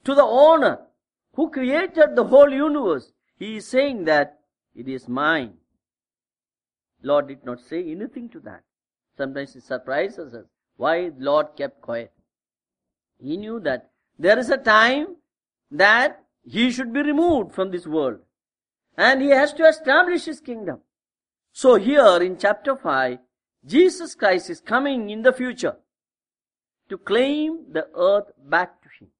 to the owner who created the whole universe. He is saying that it is mine. Lord did not say anything to that. Sometimes it surprises us. Why Lord kept quiet? He knew that there is a time that he should be removed from this world. And he has to establish his kingdom. So here in chapter 5, Jesus Christ is coming in the future to claim the earth back to him.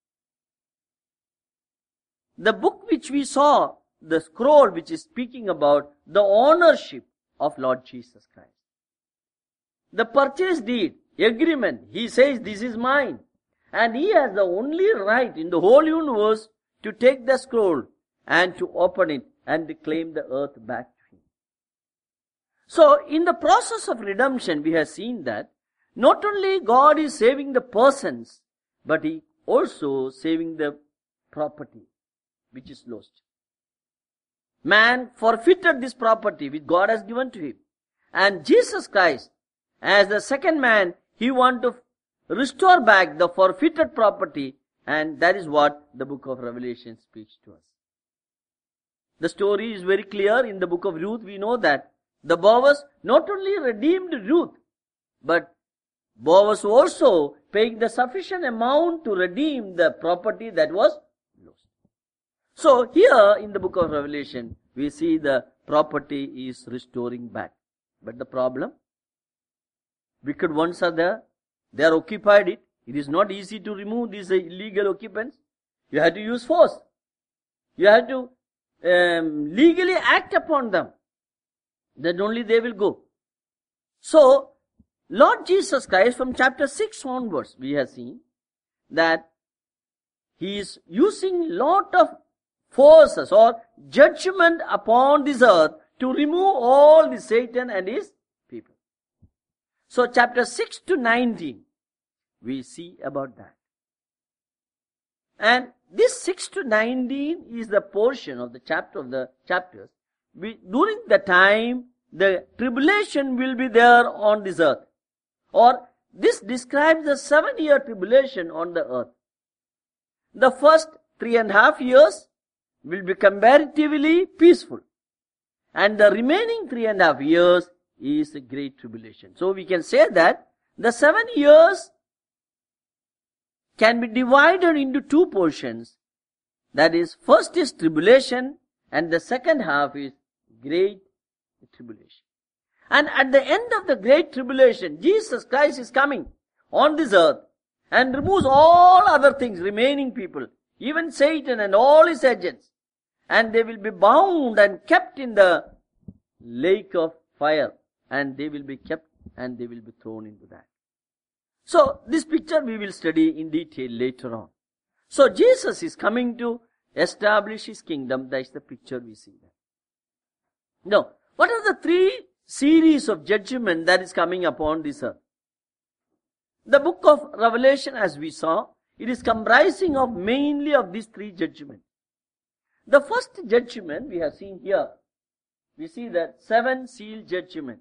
The book which we saw, the scroll which is speaking about the ownership of Lord Jesus Christ. The purchase deed, agreement, he says this is mine. And he has the only right in the whole universe to take the scroll and to open it and to claim the earth back to him. So in the process of redemption, we have seen that not only God is saving the persons, but he also saving the property which is lost. Man forfeited this property which God has given to him. And Jesus Christ, as the second man, he wants to restore back the forfeited property, and that is what the book of Revelation speaks to us. The story is very clear in the book of Ruth. We know that the Boaz not only redeemed Ruth, but Boaz also paying the sufficient amount to redeem the property that was lost. So here in the book of Revelation, we see the property is restoring back. But the problem, wicked ones are there. They are occupied it. It is not easy to remove these illegal occupants. You have to use force. You have to legally act upon them. Then only they will go. So, Lord Jesus Christ, from chapter 6 onwards, we have seen that he is using lot of forces or judgment upon this earth to remove all the Satan and his people. So, chapter 6 to 19, we see about that. And this 6 to 19 is the portion of the chapters. During the time, the tribulation will be there on this earth. Or this describes the 7-year tribulation on the earth. The first 3.5 years will be comparatively peaceful. And the remaining 3.5 years is a great tribulation. So we can say that the 7 years can be divided into 2 portions. That is, first is tribulation and the second half is great tribulation. And at the end of the great tribulation, Jesus Christ is coming on this earth and removes all other things, remaining people, even Satan and all his agents. And they will be bound and kept in the lake of fire. And they will be kept and they will be thrown into that. So, this picture we will study in detail later on. So, Jesus is coming to establish his kingdom. That is the picture we see there. Now, what are the 3 series of judgment that is coming upon this earth? The book of Revelation, as we saw, it is comprising of mainly of these 3 judgments. The first judgment we have seen here. We see that 7 seal judgment.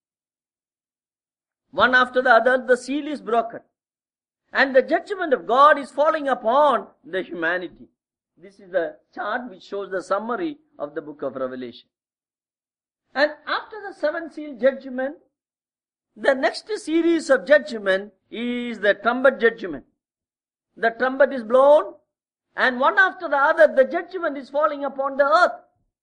One after the other, the seal is broken. And the judgment of God is falling upon the humanity. This is the chart which shows the summary of the book of Revelation. And after the 7 seal judgment, the next series of judgment is the trumpet judgment. The trumpet is blown, and one after the other, the judgment is falling upon the earth.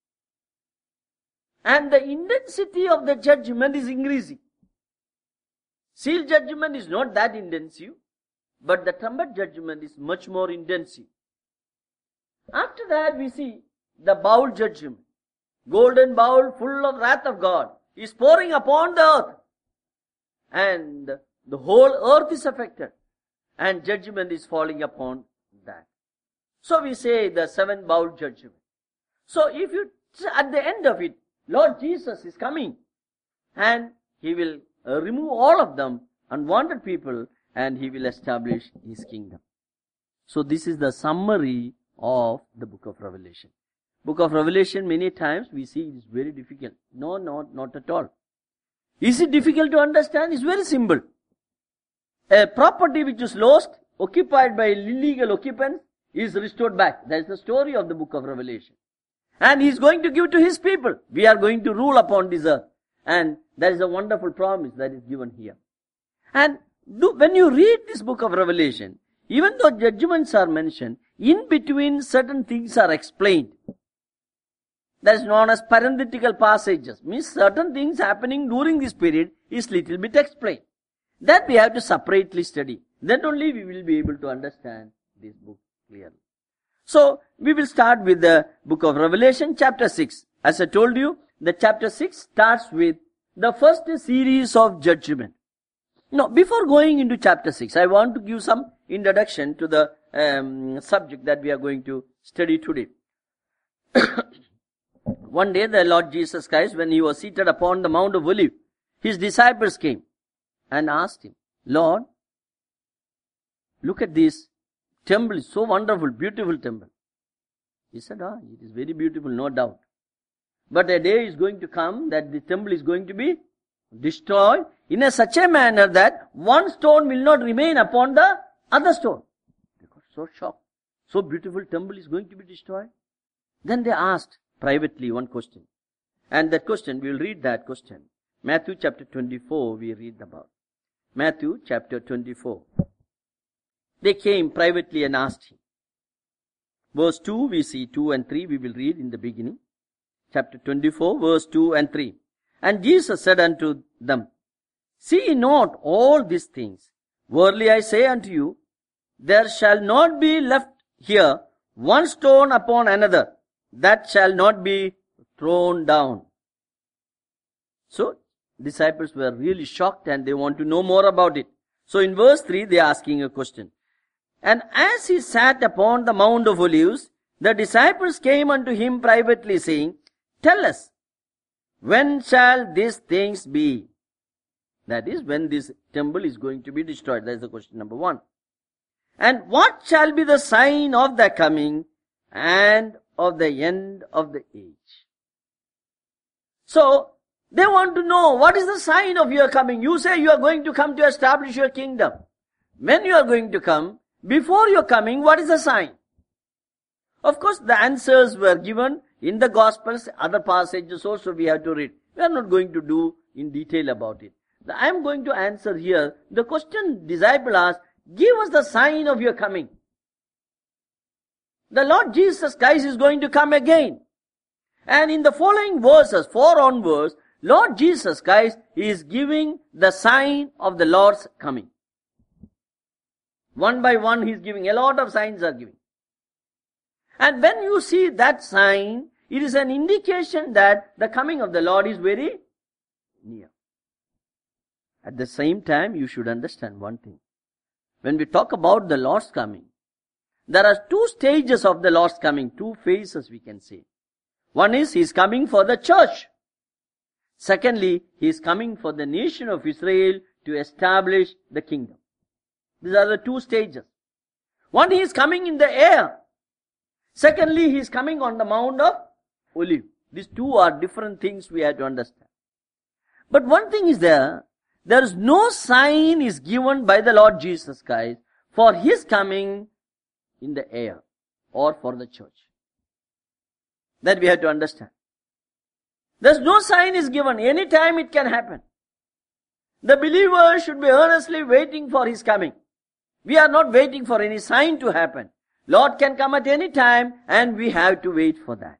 And the intensity of the judgment is increasing. Seal judgment is not that intensive, but the trumpet judgment is much more intensive. After that, we see the bowl judgment. Golden bowl full of wrath of God is pouring upon the earth. And the whole earth is affected. And judgment is falling upon that. So we say the 7 bowl judgment. So if you, at the end of it, Lord Jesus is coming. And he will remove all of them, unwanted people, and he will establish his kingdom. So this is the summary of the book of Revelation. Book of Revelation, many times we see it is very difficult. No, not at all. Is it difficult to understand? It's very simple. A property which is lost, occupied by illegal occupants, is restored back. That is the story of the book of Revelation. And he is going to give to his people. We are going to rule upon this earth. And there is a wonderful promise that is given here. And when you read this book of Revelation, even though judgments are mentioned, in between certain things are explained. That is known as parenthetical passages. Means certain things happening during this period is little bit explained. That we have to separately study. Then only we will be able to understand this book clearly. So, we will start with the book of Revelation, chapter 6. As I told you, the chapter 6 starts with the first series of judgment. Now, before going into chapter 6, I want to give some introduction to the subject that we are going to study today. One day, the Lord Jesus Christ, when he was seated upon the Mount of Olives, his disciples came and asked him, Lord, look at this temple, is so wonderful, beautiful temple. He said, it is very beautiful, no doubt. But a day is going to come that the temple is going to be destroyed in such a manner that one stone will not remain upon the other stone. They got so shocked. So beautiful temple is going to be destroyed. Then they asked privately one question. And that question, we will read that question. Matthew chapter 24, we read about. Matthew chapter 24. They came privately and asked him. Verse 2, we see 2 and 3, we will read in the beginning. Chapter 24, verse 2 and 3. And Jesus said unto them, See ye not all these things? Verily I say unto you, there shall not be left here one stone upon another, that shall not be thrown down. So, disciples were really shocked and they want to know more about it. So in verse 3, they are asking a question. And as he sat upon the Mount of Olives, the disciples came unto him privately, saying, Tell us, when shall these things be? That is, when this temple is going to be destroyed. That is the question number 1. And what shall be the sign of the coming and of the end of the age? So, they want to know, what is the sign of your coming? You say you are going to come to establish your kingdom. When you are going to come, before your coming, what is the sign? Of course, the answers were given in the Gospels, other passages also we have to read. We are not going to do in detail about it. I am going to answer here the question disciple asked, give us the sign of your coming. The Lord Jesus Christ is going to come again. And in the following verses, 4 onwards, Lord Jesus Christ is giving the sign of the Lord's coming. One by one he is giving, a lot of signs are giving. And when you see that sign, it is an indication that the coming of the Lord is very near. At the same time, you should understand one thing. When we talk about the Lord's coming, there are 2 stages of the Lord's coming, 2 phases we can say. One is, he is coming for the church. Secondly, he is coming for the nation of Israel to establish the kingdom. These are the 2 stages. One, he is coming in the air. Secondly, he is coming on the Mount of Olives. These 2 are different things we have to understand. But one thing is there is no sign is given by the Lord Jesus Christ for his coming in the air or for the church. That we have to understand. There's no sign is given. Any time it can happen. The believer should be earnestly waiting for his coming. We are not waiting for any sign to happen. Lord can come at any time and we have to wait for that.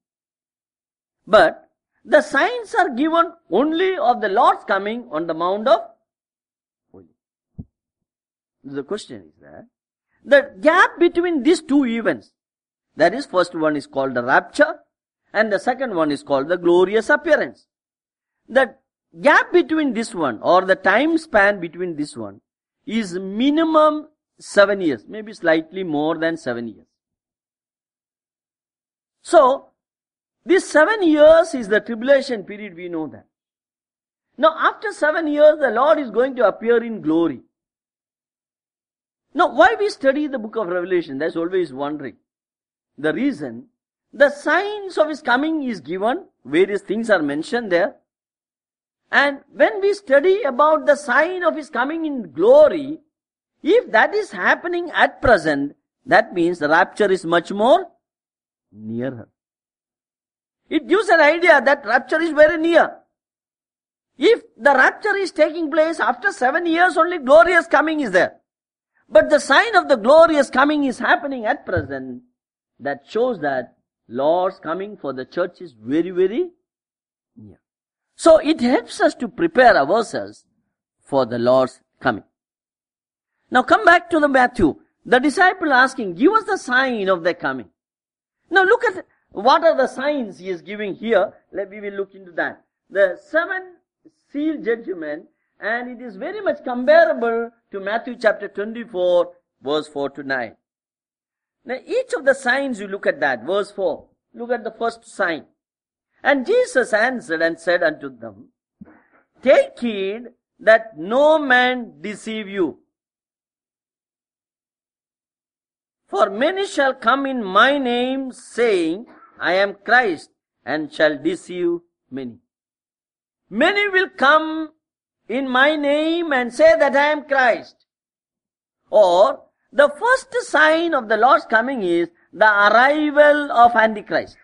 But the signs are given only of the Lord's coming on the Mount of Olives. The question is that the gap between these 2 events, that is, first one is called the rapture and the second one is called the glorious appearance. The gap between this one or the time span between this one is minimum 7 years, maybe slightly more than 7 years. So, this 7 years is the tribulation period, we know that. Now, after 7 years, the Lord is going to appear in glory. Now, why we study the book of Revelation? That's always wondering. The reason, the signs of his coming is given, various things are mentioned there. And when we study about the sign of his coming in glory, if that is happening at present, That means the rapture is much more nearer. It gives an idea that rapture is very near. If the rapture is taking place after 7 years, only glorious coming is there. But the sign of the glorious coming is happening at present. That shows that Lord's coming for the church is very, very near. So it helps us to prepare ourselves for the Lord's coming. Now come back to the Matthew. The disciple asking, give us the sign of their coming. Now look at what are the signs he is giving here. We will look into that. The 7 seal judgment, and it is very much comparable to Matthew chapter 24, verse 4 to 9. Now each of the signs, you look at that. Verse 4. Look at the first sign. And Jesus answered and said unto them, take heed that no man deceive you. For many shall come in my name, saying, I am Christ, and shall deceive many. Many will come in my name and say that I am Christ. Or, the first sign of the Lord's coming is the arrival of Antichrist.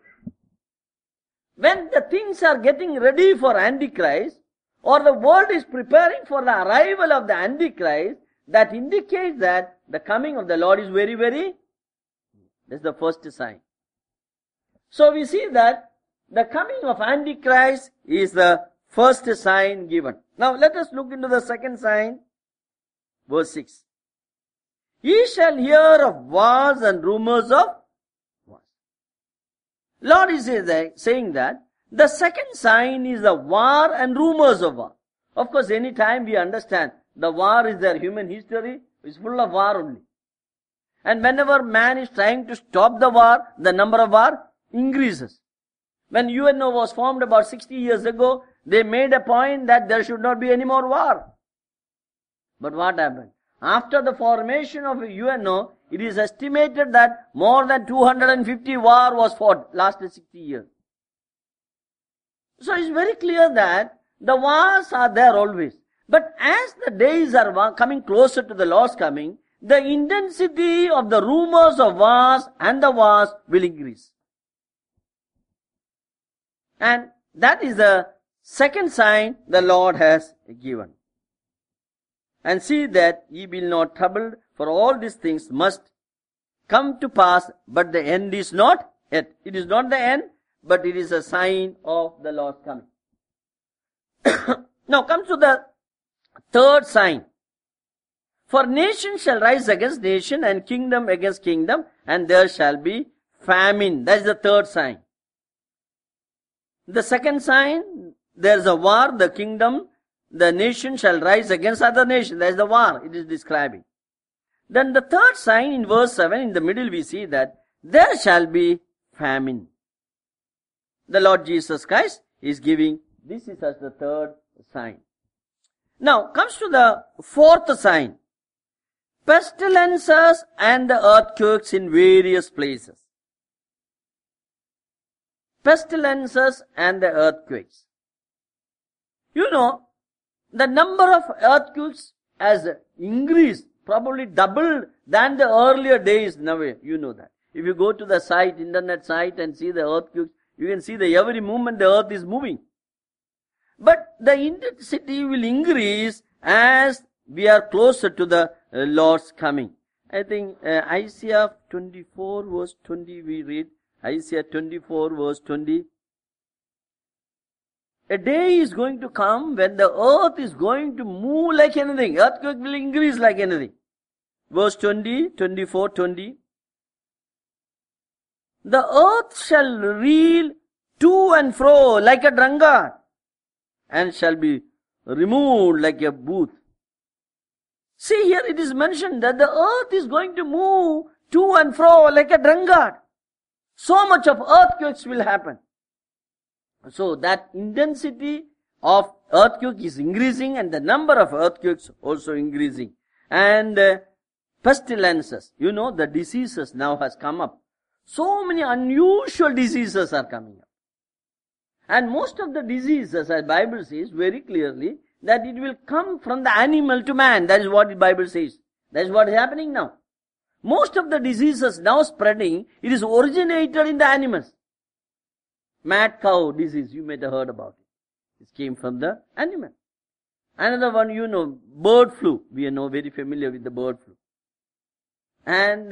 When the things are getting ready for Antichrist, or the world is preparing for the arrival of the Antichrist, that indicates that the coming of the Lord is very, very, that's the first sign. So we see that the coming of Antichrist is the first sign given. Now let us look into the second sign, verse 6. Ye shall hear of wars and rumors of wars. Lord is saying that the second sign is the war and rumors of war. Of course, any time we understand the war is their human history, is full of war only. And whenever man is trying to stop the war, the number of war increases. When UNO was formed about 60 years ago, they made a point that there should not be any more war. But what happened? After the formation of UNO, it is estimated that more than 250 war was fought last 60 years. So it's very clear that the wars are there always. But as the days are coming closer to the Lord's coming, the intensity of the rumors of wars and the wars will increase. And that is the second sign the Lord has given. And see that ye be not troubled, for all these things must come to pass, but the end is not yet. It is not the end, but it is a sign of the Lord's coming. Now comes to the third sign. For nation shall rise against nation, and kingdom against kingdom, and there shall be famine. That is the third sign. The second sign, there is a war, the kingdom, the nation shall rise against other nation. That is the war it is describing. Then the third sign in verse 7, in the middle we see that there shall be famine. The Lord Jesus Christ is giving, this is as the third sign. Now comes to the fourth sign. Pestilences and the earthquakes in various places. Pestilences and the earthquakes. You know, the number of earthquakes has increased, probably doubled than the earlier days. Now, you know that. If you go to the site, internet site, and see the earthquakes, you can see that every moment the earth is moving. But the intensity will increase as we are closer to the Lord's coming. I think Isaiah 24 verse 20 we read. Isaiah 24 verse 20. A day is going to come when the earth is going to move like anything. Earthquake will increase like anything. Verse 20, 24, 20. The earth shall reel to and fro like a drunkard, and shall be removed like a booth. See, here it is mentioned that the earth is going to move to and fro like a drunkard. So much of earthquakes will happen. So that intensity of earthquake is increasing, and the number of earthquakes also increasing. And pestilences, you know, the diseases now has come up. So many unusual diseases are coming up. And most of the diseases, as Bible says very clearly, that it will come from the animal to man. That is what the Bible says. That is what is happening now. Most of the diseases now spreading, it is originated in the animals. Mad cow disease, you might have heard about it. It came from the animal. Another one, bird flu. We are now very familiar with the bird flu. And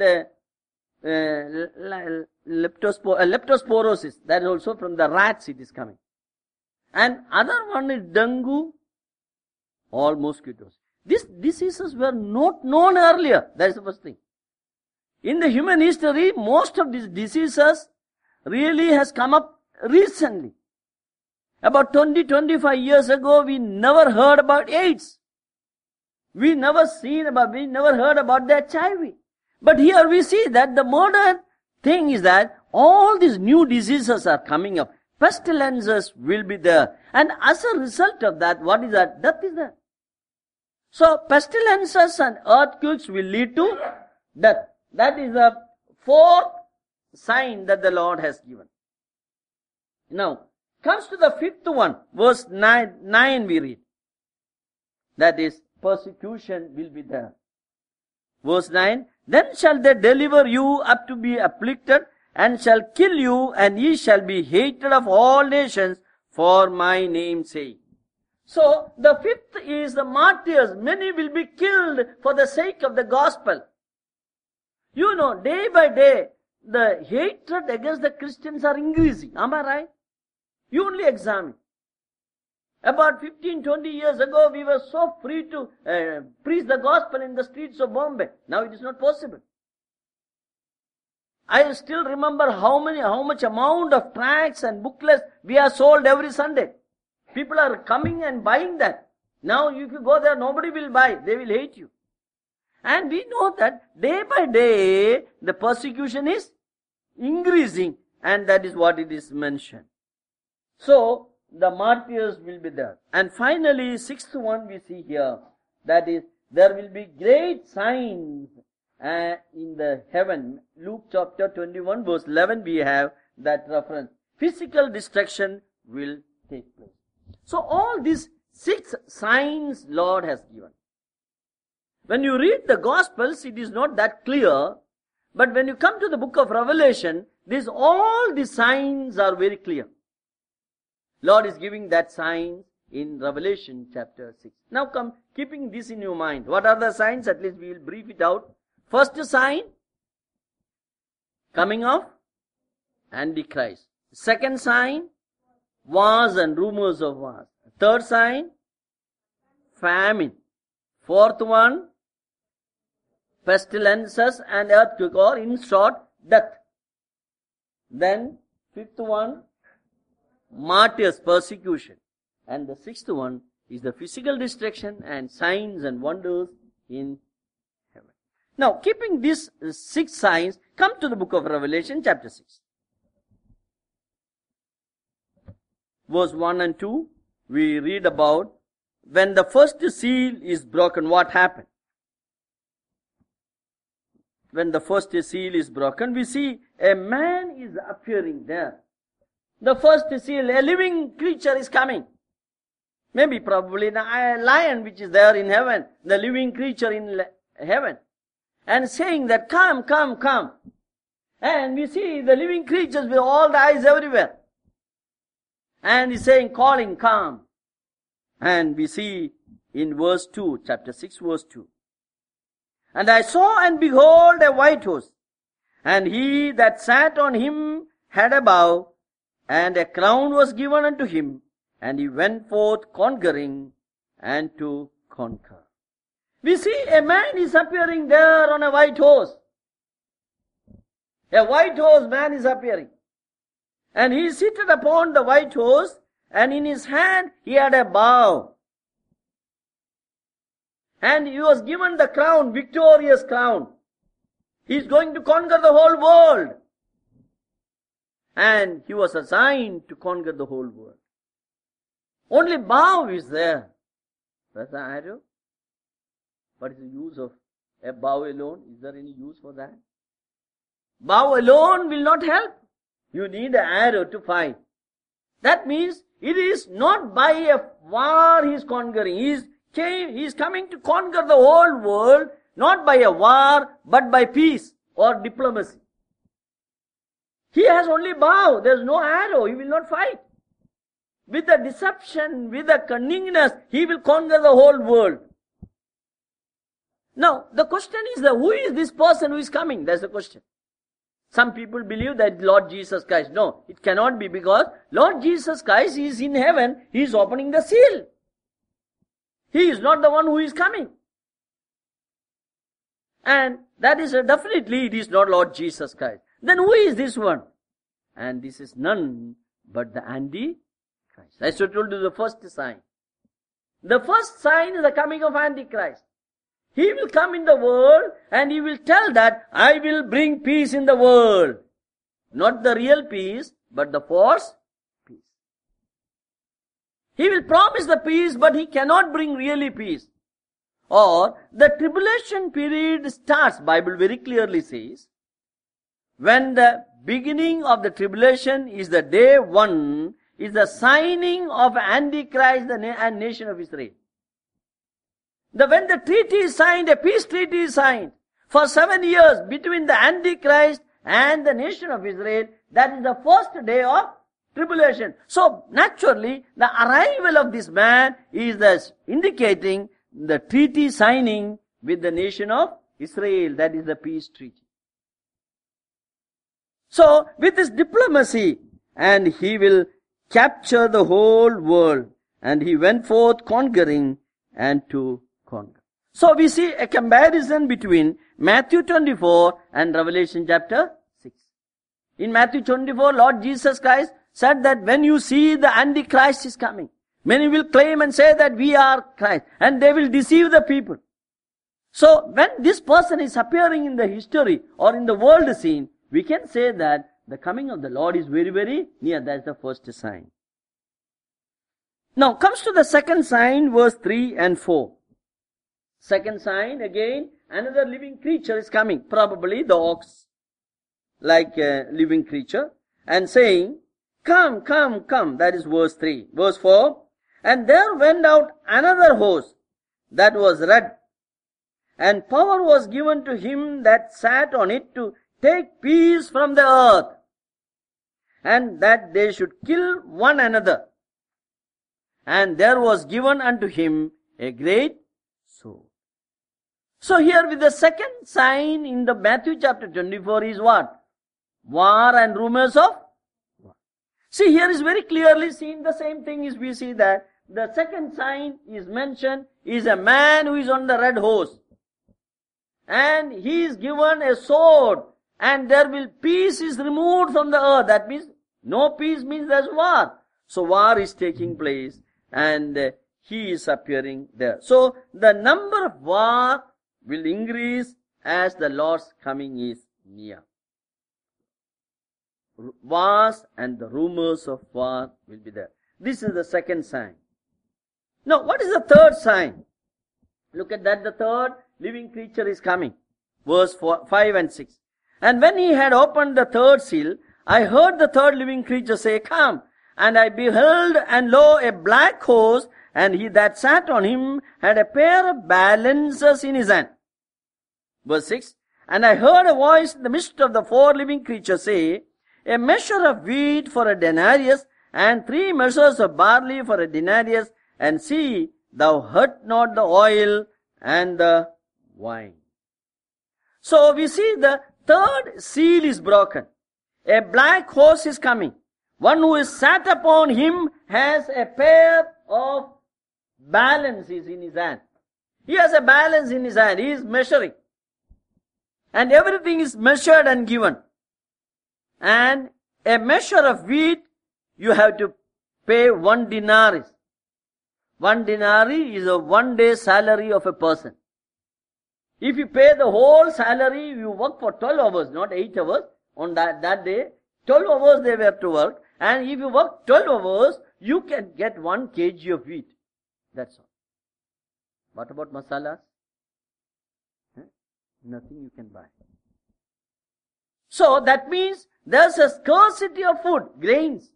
leptospirosis, that is also from the rats it is coming. And other one is dengue, all mosquitoes. These diseases were not known earlier. That is the first thing. In the human history, most of these diseases really has come up recently. About 20-25 years ago, we never heard about AIDS. We never heard about the HIV. But here we see that the modern thing is that all these new diseases are coming up. Pestilences will be there. And as a result of that, what is that? Death is there. So, pestilences and earthquakes will lead to death. That is the fourth sign that the Lord has given. Now, comes to the fifth one, verse 9 we read. That is, persecution will be there. Verse 9, then shall they deliver you up to be afflicted, and shall kill you, and ye shall be hated of all nations for my name's sake. So, the fifth is the martyrs. Many will be killed for the sake of the gospel. Day by day, the hatred against the Christians are increasing. Am I right? You only examine. About 15-20 years ago, we were so free to preach the gospel in the streets of Bombay. Now it is not possible. I still remember how much amount of tracts and booklets we are sold every Sunday. People are coming and buying that. Now if you go there, nobody will buy. They will hate you. And we know that day by day, the persecution is increasing. And that is what it is mentioned. So, the martyrs will be there. And finally, sixth one we see here. That is, there will be great signs in the heaven. Luke chapter 21 verse 11 we have that reference. Physical destruction will take place. So all these 6 signs Lord has given. When you read the Gospels, it is not that clear. But when you come to the book of Revelation, all the signs are very clear. Lord is giving that sign in Revelation chapter 6. Now come, keeping this in your mind. What are the signs? At least we will brief it out. First sign, coming of Antichrist. Second sign, wars and rumors of wars. Third sign, famine. Fourth one, pestilences and earthquake, or in short, death. Then, fifth one, martyrs, persecution. And the sixth one is the physical destruction and signs and wonders in heaven. Now, keeping these 6 signs, come to the book of Revelation, chapter 6. Verse 1 and 2, we read about when the first seal is broken, what happened? When the first seal is broken, we see a man is appearing there. The first seal, a living creature is coming. Maybe probably a lion which is there in heaven, the living creature in heaven. And saying that, come, come, come. And we see the living creatures with all the eyes everywhere. And he's saying, calling, come. And we see in verse 2, chapter 6, verse 2. And I saw and behold a white horse, and he that sat on him had a bow, and a crown was given unto him, and he went forth conquering and to conquer. We see a man is appearing there on a white horse. A white horse man is appearing. And he is seated upon the white horse, and in his hand he had a bow. And he was given the crown, victorious crown. He is going to conquer the whole world. And he was assigned to conquer the whole world. Only bow is there. That's the arrow. What is the use of a bow alone? Is there any use for that? Bow alone will not help. You need an arrow to fight. That means it is not by a war he is conquering. He is coming to conquer the whole world. not by a war, but by peace or diplomacy. He has only bow, there is no arrow, he will not fight. With the deception, with the cunningness, he will conquer the whole world. Now, the question is who is this person who is coming? That's the question. Some people believe that Lord Jesus Christ. No, it cannot be, because Lord Jesus Christ is in heaven. He is opening the seal. He is not the one who is coming. And that is definitely, it is not Lord Jesus Christ. Then who is this one? And this is none but the Antichrist. I told you the first sign. The first sign is the coming of Antichrist. He will come in the world and he will tell that I will bring peace in the world. Not the real peace, but the false peace. He will promise the peace, but he cannot bring really peace. Or the tribulation period starts, Bible very clearly says, when the beginning of the tribulation is the day one, is the signing of Antichrist and nation of Israel. When the treaty is signed, a peace treaty is signed for 7 years between the Antichrist and the nation of Israel, that is the first day of tribulation. So naturally, the arrival of this man is thus indicating the treaty signing with the nation of Israel, that is the peace treaty. So with this diplomacy, and he will capture the whole world, and he went forth conquering and to conquer. So we see a comparison between Matthew 24 and Revelation chapter 6. In Matthew 24, Lord Jesus Christ said that when you see the Antichrist is coming, many will claim and say that we are Christ, and they will deceive the people. So when this person is appearing in the history or in the world scene, we can say that the coming of the Lord is very, very near. That's the first sign. Now comes to the second sign, verse 3 and 4. Second sign, again, another living creature is coming, probably the ox, like a living creature, and saying, come, come, come. That is verse 3. Verse 4, and there went out another host that was red, and power was given to him that sat on it to take peace from the earth, and that they should kill one another. And there was given unto him a great sword. So here with the second sign in the Matthew chapter 24 is what? War and rumors of war. See, here is very clearly seen the same thing is we see that the second sign is mentioned is a man who is on the red horse. And he is given a sword, and there will peace is removed from the earth. That means no peace means there's war. So war is taking place, and he is appearing there. So the number of war will increase as the Lord's coming is near. Wars and the rumors of war will be there. This is the second sign. Now, what is the third sign? Look at that, the third living creature is coming. Verse 5 and 6. And when he had opened the third seal, I heard the third living creature say, come. And I beheld, and lo, a black horse, and he that sat on him had a pair of balances in his hand. Verse 6. And I heard a voice in the midst of the four living creatures say, a measure of wheat for a denarius, and 3 measures of barley for a denarius, and see, thou hurt not the oil and the wine. So we see the third seal is broken. A black horse is coming. One who is sat upon him has a pair of balances in his hand. He has a balance in his hand. He is measuring. And everything is measured and given. And a measure of wheat, you have to pay 1 denarius. 1 denarius is a 1 day salary of a person. If you pay the whole salary, you work for 12 hours, not 8 hours. On that day, 12 hours they were to work. And if you work 12 hours, you can get 1 kg of wheat. That's all. What about masalas? Nothing you can buy. So that means there's a scarcity of food, grains.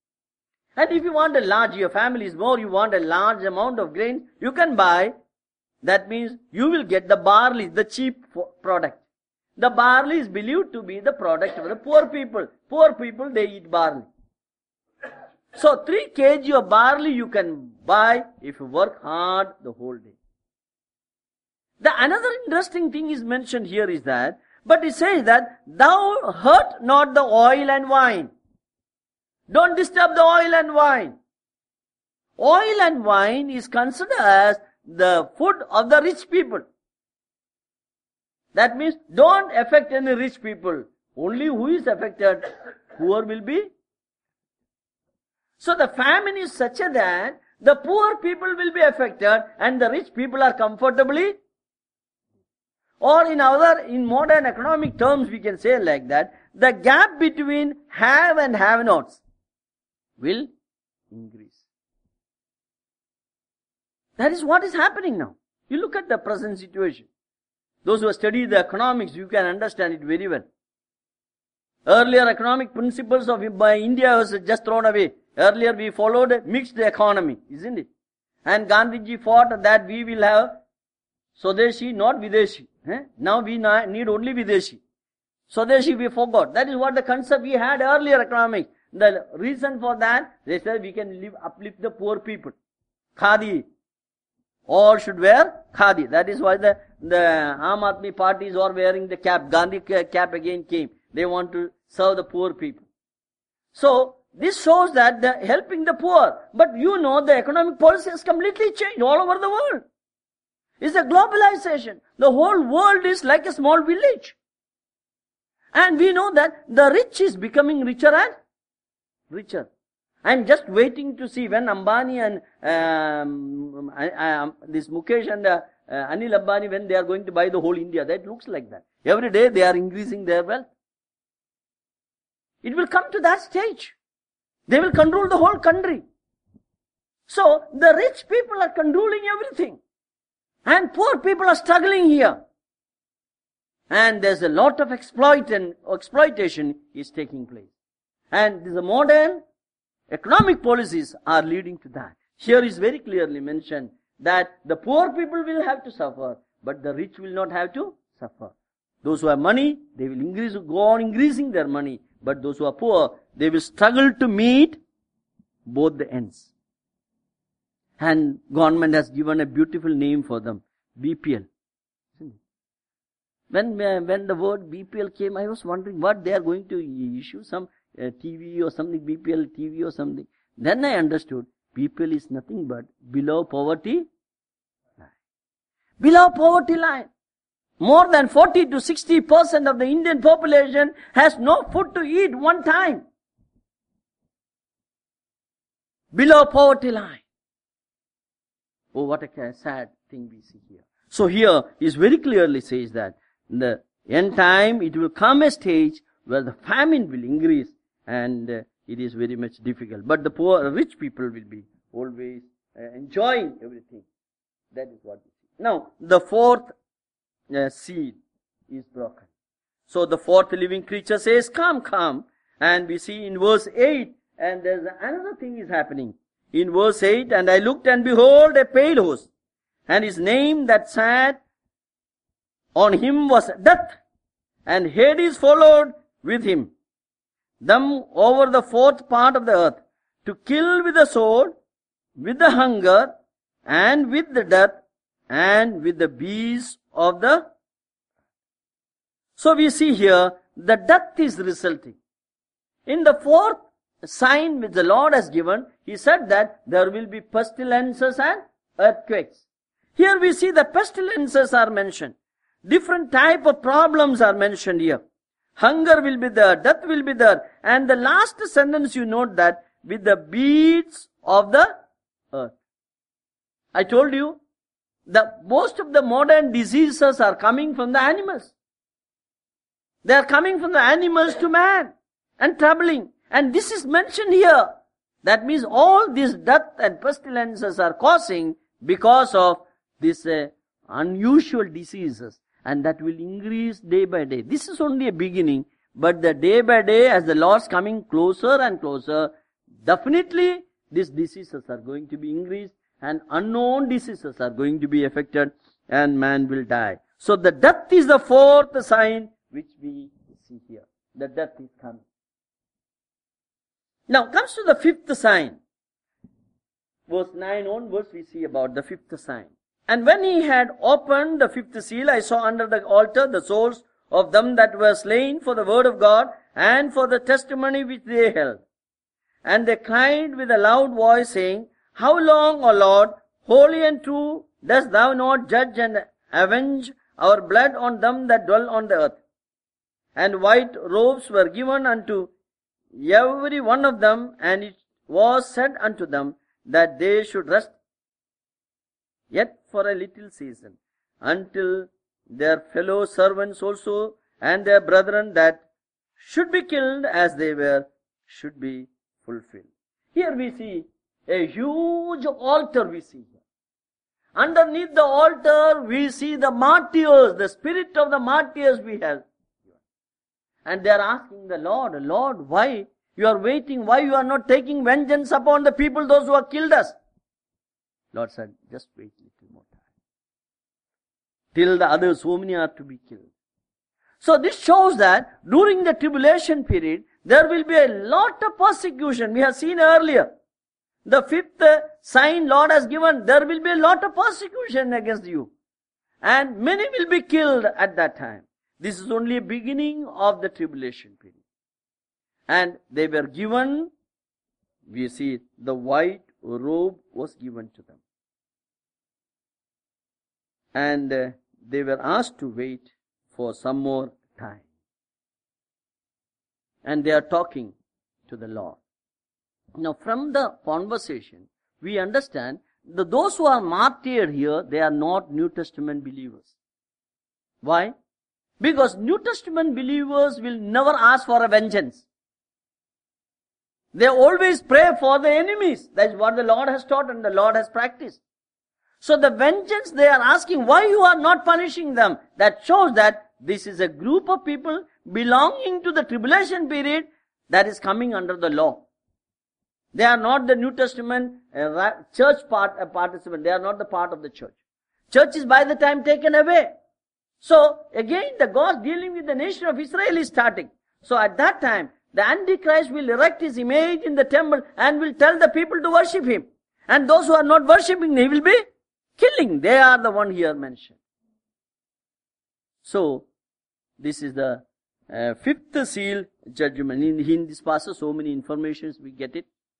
And if you want a large, your family is more, you want a large amount of grains, you can buy That means you will get the barley, the cheap product. The barley is believed to be the product of the poor people. Poor people, they eat barley. So 3 kg of barley you can buy if you work hard the whole day. The another interesting thing is mentioned here is that, but it says that, thou hurt not the oil and wine. Don't disturb the oil and wine. Oil and wine is considered as the food of the rich people. That means don't affect any rich people. Only who is affected? Poor will be. So the famine is such that the poor people will be affected and the rich people are comfortably. Or in modern economic terms we can say like that, the gap between have and have-nots will increase. That is what is happening now. You look at the present situation. Those who have studied the economics, you can understand it very well. Earlier economic principles of India was just thrown away. Earlier we followed a mixed economy, isn't it? And Gandhiji fought that we will have Swadeshi, not Videshi. Now we need only Videshi. Swadeshi we forgot. That is what the concept we had earlier economics. The reason for that, they said we can uplift the poor people. Khadi. All should wear khadi. That is why the Aam Aadmi parties are wearing the cap. Gandhi cap again came. They want to serve the poor people. So, this shows that they are helping the poor. But you know the economic policy has completely changed all over the world. It's a globalization. The whole world is like a small village. And we know that the rich is becoming richer and richer. I'm just waiting to see when Ambani and this Mukesh and Anil Ambani, when they are going to buy the whole India. That looks like that. Every day they are increasing their wealth. It will come to that stage. They will control the whole country. So, the rich people are controlling everything. And poor people are struggling here. And there's a lot of exploitation is taking place. And the modern economic policies are leading to that. Here is very clearly mentioned that the poor people will have to suffer, but the rich will not have to suffer. Those who have money, they will go on increasing their money. But those who are poor, they will struggle to meet both the ends. And government has given a beautiful name for them, BPL. When the word BPL came, I was wondering what they are going to issue, some TV or something, BPL TV or something. Then I understood, BPL is nothing but below poverty line. Below poverty line. More than 40 to 60% of the Indian population has no food to eat one time. Below poverty line. Oh, what a sad thing we see here. So here is very clearly says that in the end time it will come a stage where the famine will increase and it is very much difficult. But the poor, rich people will be always enjoying everything. That is what we see. Now, the fourth seal is broken. So the fourth living creature says, come, come. And we see in verse 8, and there's another thing is happening. In verse 8, and I looked and behold a pale horse, and his name that sat on him was Death, and Hades followed with him, them over the fourth part of the earth, to kill with the sword, with the hunger, and with the death, and with the beasts of the... So we see here, the death is resulting. In the fourth sign which the Lord has given, He said that there will be pestilences and earthquakes. Here we see the pestilences are mentioned. Different type of problems are mentioned here. Hunger will be there, death will be there. And the last sentence you note that, with the beasts of the earth. I told you, most of the modern diseases are coming from the animals. They are coming from the animals to man and troubling. And this is mentioned here. That means all these death and pestilences are causing because of these unusual diseases. And that will increase day by day. This is only a beginning. But the day by day, as the Lord's coming closer and closer, definitely these diseases are going to be increased. and unknown diseases are going to be affected, and man will die. So the death is the fourth sign which we see here. The death is coming. Now comes to the fifth sign. Verse 9 onwards we see about the fifth sign. And when he had opened the fifth seal, I saw under the altar the souls of them that were slain for the word of God and for the testimony which they held. And they cried with a loud voice, saying, How long, O Lord, holy and true, dost thou not judge and avenge our blood on them that dwell on the earth? And white robes were given unto every one of them, and it was said unto them that they should rest yet for a little season, until their fellow servants also and their brethren that should be killed as they were should be fulfilled. Here we see a huge altar we see here. Underneath the altar we see the martyrs, the spirit of the martyrs we have. And they are asking the Lord, Lord, why you are waiting? Why you are not taking vengeance upon the people, those who have killed us? Lord said, just wait a little more time. Till the others, so many are to be killed. So this shows that during the tribulation period, there will be a lot of persecution. We have seen earlier. The fifth sign Lord has given, there will be a lot of persecution against you. And many will be killed at that time. This is only a beginning of the tribulation period. And they were given, we see the white robe was given to them. And they were asked to wait for some more time. And they are talking to the Lord. Now from the conversation, we understand that those who are martyred here, they are not New Testament believers. Why? Because New Testament believers will never ask for a vengeance. They always pray for the enemies. That is what the Lord has taught and the Lord has practiced. So the vengeance they are asking, why you are not punishing them? That shows that this is a group of people belonging to the tribulation period that is coming under the law. They are not the New Testament church participant. They are not the part of the church. Church is by the time taken away. So again the God dealing with the nation of Israel is starting. So at that time, the Antichrist will erect his image in the temple and will tell the people to worship him. And those who are not worshipping, he will be killing. They are the one here mentioned. So, this is the fifth seal judgment. In this passage, so many informations we get it.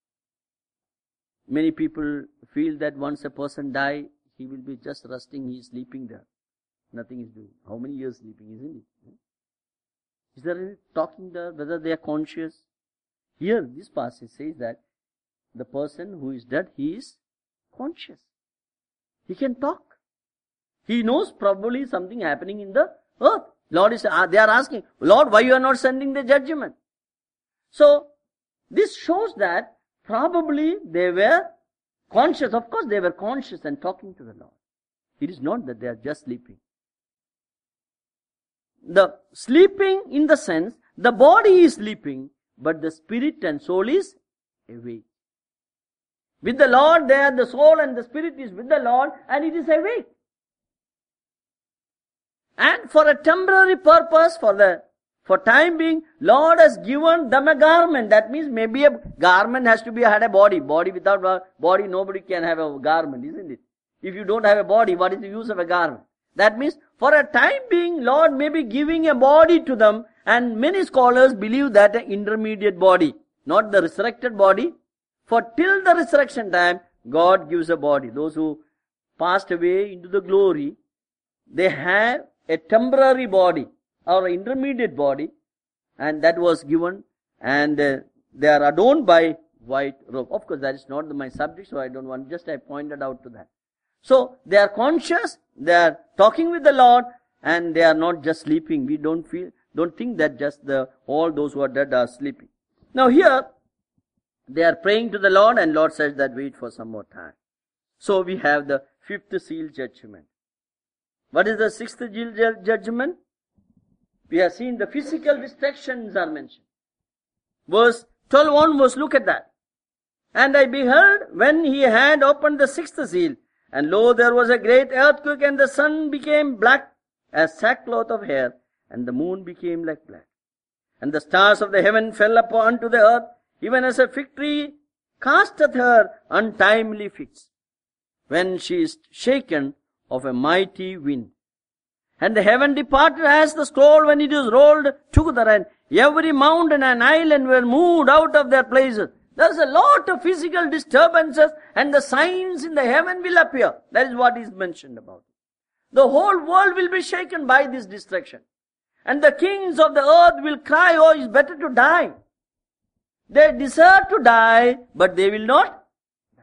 Many people feel that once a person die, he will be just resting, he is sleeping there. Nothing is doing. How many years sleeping, isn't it? Is there any talking there, whether they are conscious? Here, this passage says that the person who is dead, he is conscious. He can talk. He knows probably something happening in the earth. Lord is, they are asking, Lord, why you are not sending the judgment? So, this shows that probably they were conscious. Of course, they were conscious and talking to the Lord. It is not that they are just sleeping. The sleeping in the sense, the body is sleeping, but the spirit and soul is awake. With the Lord there, the soul and the spirit is with the Lord and it is awake. And for a temporary purpose, for time being, Lord has given them a garment. That means maybe a garment has to be had a body. Body without a body, nobody can have a garment, isn't it? If you don't have a body, what is the use of a garment? That means for a time being, Lord may be giving a body to them, and many scholars believe that an intermediate body, not the resurrected body. For till the resurrection time, God gives a body. Those who passed away into the glory, they have a temporary body or intermediate body, and that was given, and they are adorned by white robe. Of course, that is not my subject, so I don't want, just I pointed out to that. So, they are conscious, they are talking with the Lord, and they are not just sleeping. We don't think that just all those who are dead are sleeping. Now here, they are praying to the Lord, and Lord says that wait for some more time. So we have the fifth seal judgment. What is the sixth seal judgment? We have seen the physical destructions are mentioned. Verse 12 onwards, look at that. And I beheld when he had opened the sixth seal, and lo, there was a great earthquake, and the sun became black as sackcloth of hair, and the moon became like blood. And the stars of the heaven fell upon to the earth, even as a fig tree casteth her untimely figs, when she is shaken of a mighty wind. And the heaven departed as the scroll when it is rolled together, and every mountain and island were moved out of their places. There's a lot of physical disturbances, and the signs in the heaven will appear. That is what is mentioned about. The whole world will be shaken by this destruction. And the kings of the earth will cry, oh, it's better to die. They deserve to die, but they will not die.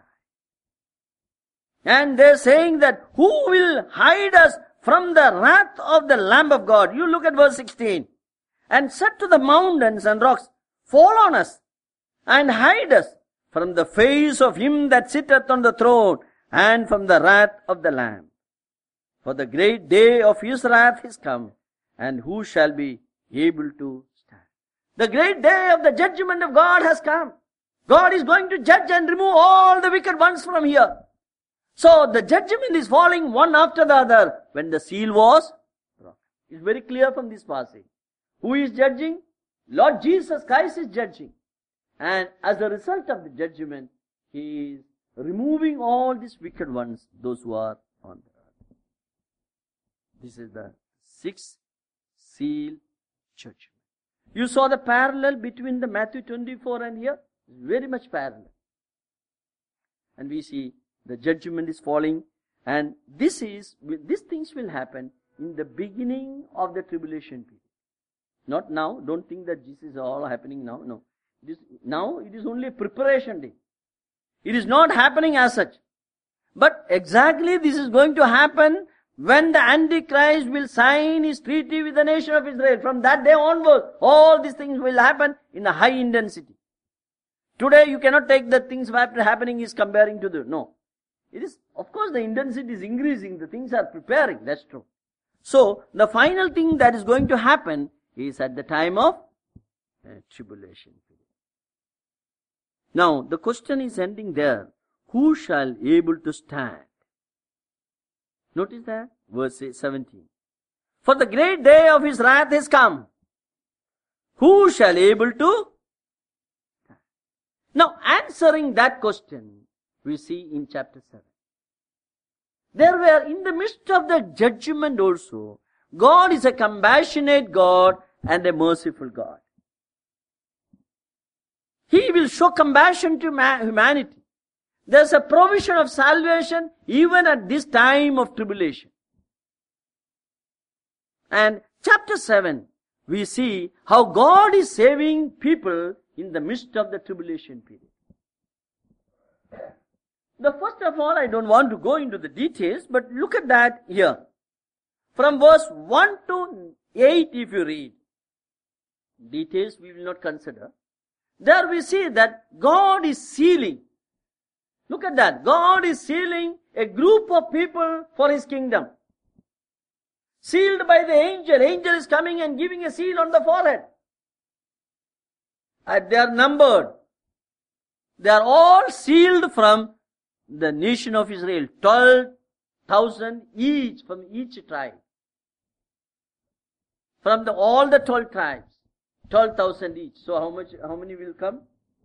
And they're saying that, who will hide us from the wrath of the Lamb of God? You look at verse 16. And said to the mountains and rocks, fall on us, and hide us from the face of him that sitteth on the throne, and from the wrath of the Lamb. For the great day of his wrath is come, and who shall be able to stand? The great day of the judgment of God has come. God is going to judge and remove all the wicked ones from here. So the judgment is falling one after the other when the seal was broken. It's very clear from this passage. Who is judging? Lord Jesus Christ is judging. And as a result of the judgment, He is removing all these wicked ones, those who are on the earth. This is the sixth seal judgment. You saw the parallel between the Matthew 24 and here? Very much parallel. And we see the judgment is falling, and these things will happen in the beginning of the tribulation period. Not now. Don't think that this is all happening now. No. Now it is only a preparation day. It is not happening as such. But exactly this is going to happen when the Antichrist will sign his treaty with the nation of Israel. From that day onwards, all these things will happen in a high intensity. Today you cannot take the things that are happening is comparing to the, no. It is, of course the intensity is increasing, the things are preparing, that's true. So, the final thing that is going to happen is at the time of tribulation. Now, the question is ending there. Who shall able to stand? Notice that, verse 17. For the great day of his wrath is come. Who shall able to stand? Now, answering that question, we see in chapter 7. There were, in the midst of the judgment also, God is a compassionate God and a merciful God. He will show compassion to humanity. There's a provision of salvation even at this time of tribulation. And chapter 7, we see how God is saving people in the midst of the tribulation period. First of all, I don't want to go into the details, but look at that here. From verse 1 to 8, if you read, details we will not consider. There we see that God is sealing. Look at that. God is sealing a group of people for His kingdom. Sealed by the angel. Angel is coming and giving a seal on the forehead. And they are numbered. They are all sealed from the nation of Israel. 12,000 each from each tribe. From all the 12 tribes. 12,000 each. So how many will come?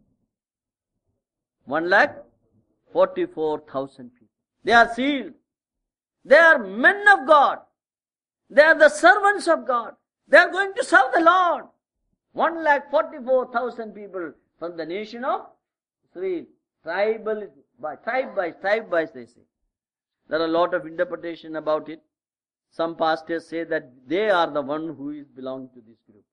1,44,000 people. They are sealed. They are men of God. They are the servants of God. They are going to serve the Lord. 1,44,000 people from the nation of Israel. Tribe by they say. There are a lot of interpretation about it. Some pastors say that they are the one who is belonging to this group.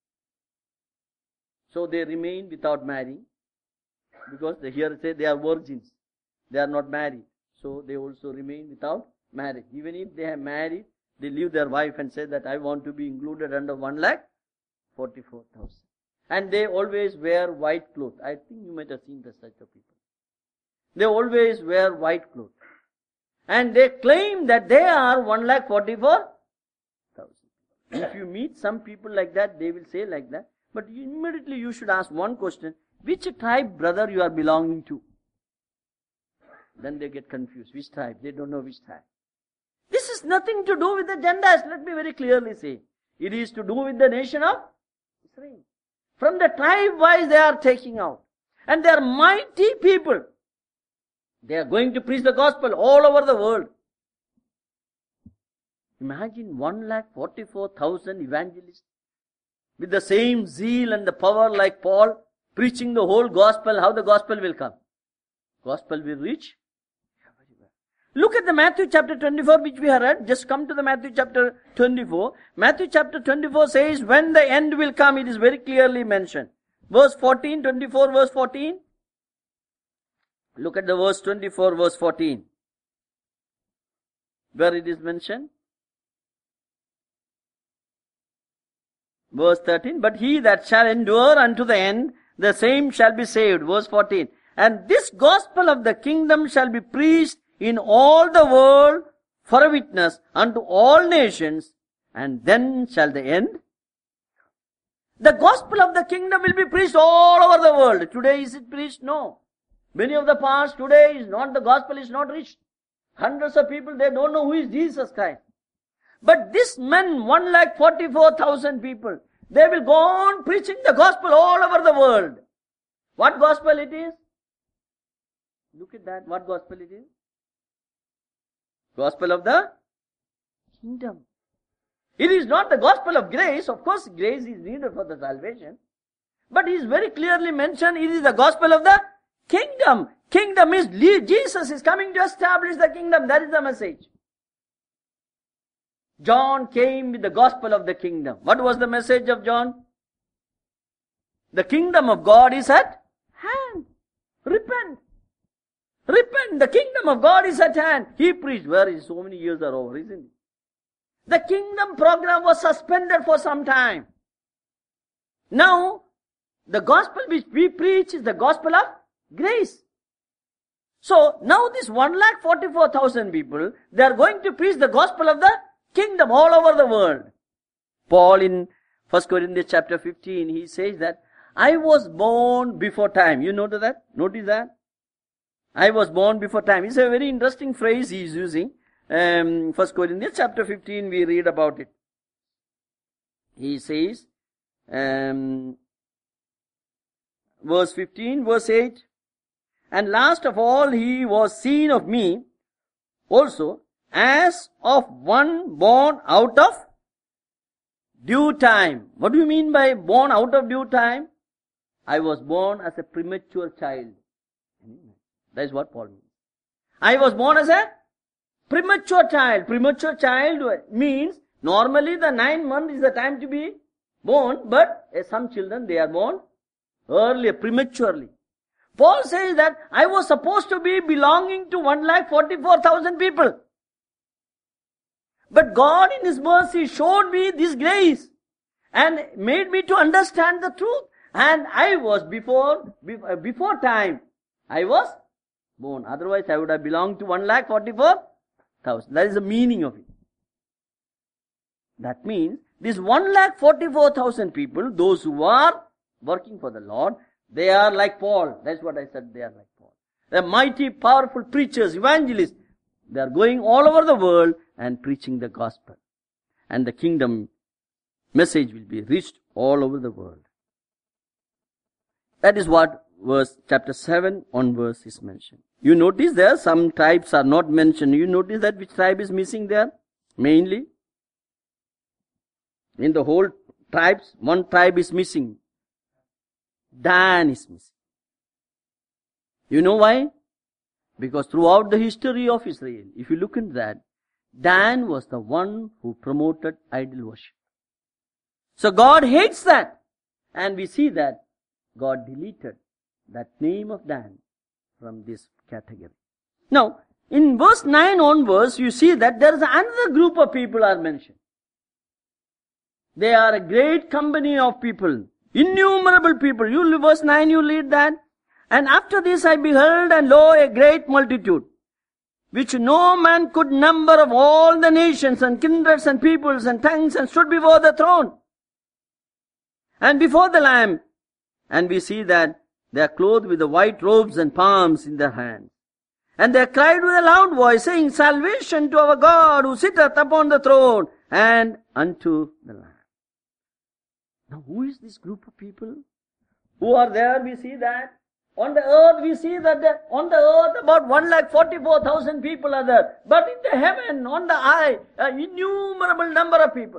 So they remain without marrying, because they here say they are virgins. They are not married. So they also remain without marriage. Even if they have married, they leave their wife and say that I want to be included under 1,44,000. And they always wear white clothes. I think you might have seen the such of people. They always wear white clothes. And they claim that they are 1,44,000. If you meet some people like that, they will say like that. But immediately you should ask one question: which tribe, brother, you are belonging to? Then they get confused. Which tribe? They don't know which tribe. This is nothing to do with the Gentiles. Let me very clearly say. It is to do with the nation of Israel. From the tribe wise they are taking out. And they are mighty people. They are going to preach the gospel all over the world. Imagine 1,44,000 evangelists with the same zeal and the power like Paul, preaching the whole gospel. How the gospel will come? Gospel will reach everywhere. Look at the Matthew chapter 24 which we have read. Just come to the Matthew chapter 24. Matthew chapter 24 says, when the end will come, it is very clearly mentioned. Verse 14, 24 verse 14. Look at the verse 24 verse 14. Where it is mentioned. Verse 13, but he that shall endure unto the end, the same shall be saved. Verse 14. And this gospel of the kingdom shall be preached in all the world for a witness unto all nations, and then shall the end. The gospel of the kingdom will be preached all over the world. Today is it preached? No. Many of the parts today is not, the gospel is not reached. Hundreds of people, they don't know who is Jesus Christ. But this men, 1,44,000 people, they will go on preaching the gospel all over the world. What gospel it is? Look at that. What gospel it is? Gospel of the kingdom. It is not the gospel of grace. Of course, grace is needed for the salvation. But it is very clearly mentioned, it is the gospel of the kingdom. Kingdom is, Jesus is coming to establish the kingdom. That is the message. John came with the gospel of the kingdom. What was the message of John? The kingdom of God is at hand. Repent. Repent. The kingdom of God is at hand. He preached. Where is so many years are over, isn't it? The kingdom program was suspended for some time. Now, the gospel which we preach is the gospel of grace. So, now this 1,44,000 people, they are going to preach the gospel of the kingdom all over the world. Paul in 1 Corinthians chapter 15, he says that, I was born before time. You notice that? Notice that? I was born before time. It's a very interesting phrase he is using. 1 Corinthians chapter 15, we read about it. He says, verse 15, verse 8, and last of all he was seen of me also as of one born out of due time. What do you mean by born out of due time? I was born as a premature child. That is what Paul means. I was born as a premature child. Premature child means normally the 9 months is the time to be born, but some children they are born earlier, prematurely. Paul says that I was supposed to be belonging to 1,44,000 people. But God in His mercy showed me this grace and made me to understand the truth. And I was before time, I was born. Otherwise I would have belonged to 1,44,000. That is the meaning of it. That means these 1,44,000 people, those who are working for the Lord, they are like Paul. That's what I said, they are like Paul. They are mighty, powerful preachers, evangelists. They are going all over the world and preaching the gospel. And the kingdom message will be reached all over the world. That is what chapter 7 onwards is mentioned. You notice there some tribes are not mentioned. You notice that which tribe is missing there? Mainly. In the whole tribes, one tribe is missing. Dan is missing. You know why? Because throughout the history of Israel, if you look into that, Dan was the one who promoted idol worship. So God hates that. And we see that God deleted that name of Dan from this category. Now, in verse 9 onwards, you see that there is another group of people are mentioned. They are a great company of people, innumerable people. Verse 9, you read that. And after this I beheld, and lo, a great multitude, which no man could number, of all the nations and kindreds and peoples and tongues, and stood before the throne. and before the Lamb. And we see that they are clothed with the white robes and palms in their hands. And they cried with a loud voice, saying, Salvation to our God who sitteth upon the throne and unto the Lamb. Now who is this group of people who are there? We see that on the earth, we see that on the earth about 144,000 people are there. But in the heaven, on the eye, an innumerable number of people.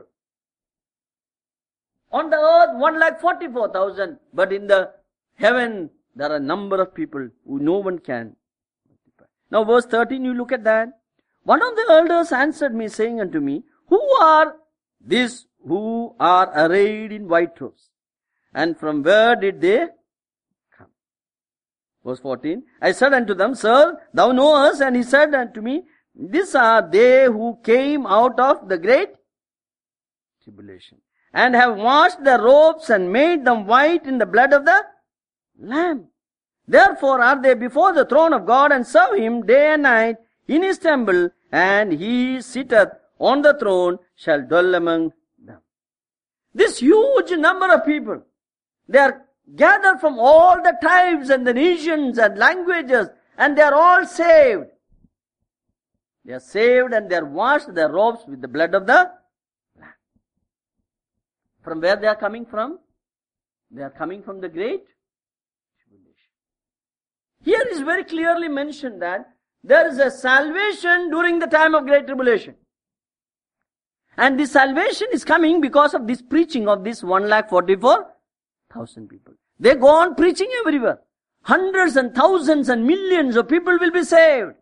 On the earth, 144,000. But in the heaven, there are a number of people who no one can multiply. Now verse 13, you look at that. One of the elders answered me, saying unto me, Who are these who are arrayed in white robes? And from where did they come? Verse 14, I said unto them, Sir, thou knowest. And he said unto me, These are they who came out of the great tribulation, and have washed their robes and made them white in the blood of the Lamb. Therefore are they before the throne of God, and serve him day and night in his temple, and he sitteth on the throne, shall dwell among them. This huge number of people, they are gathered from all the tribes and the nations and languages, and they are all saved. They are saved and they are washed their robes with the blood of the Lamb. From where they are coming from? They are coming from the great tribulation. Here is very clearly mentioned that there is a salvation during the time of great tribulation. And this salvation is coming because of this preaching of this 144,000 people. They go on preaching everywhere. Hundreds and thousands and millions of people will be saved.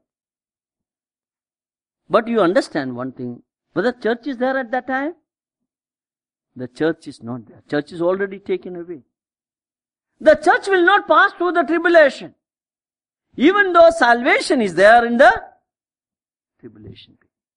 But you understand one thing. Whether church is there at that time? The church is not there. Church is already taken away. The church will not pass through the tribulation. Even though salvation is there in the tribulation.